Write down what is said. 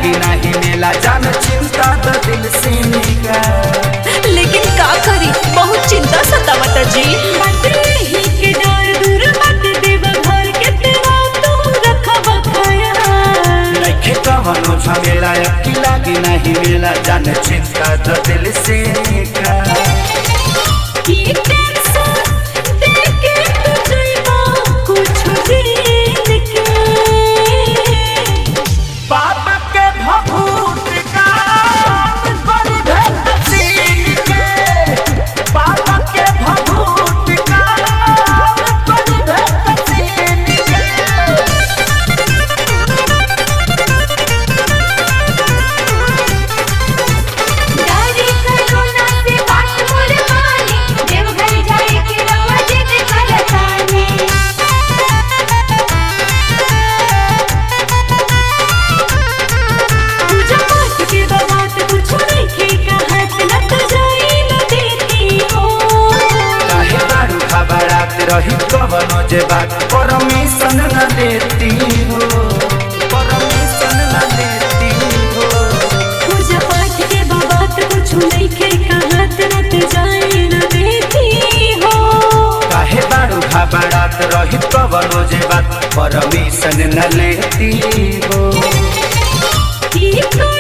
लागी नहीं मेला जान चिंता तो दिल से निकाल। लेकिन का करी बहुत चिंता सतावता जी। मत ही के डर दूर मत देव घर के तेरा तू रखब ख्याल। नइखे कवनो झमेला की लागी नहीं मेला जान चिंता तो दिल से निकाल। रही कवनो जे बात परमिशन न देती हो, परमिशन न देती हो। पूजा पाठ के बात कुछ नहीं के कहत रत जाए न देती हो। काहे बारू घबरात रही कवनो जे बात परमिशन न लेती हो।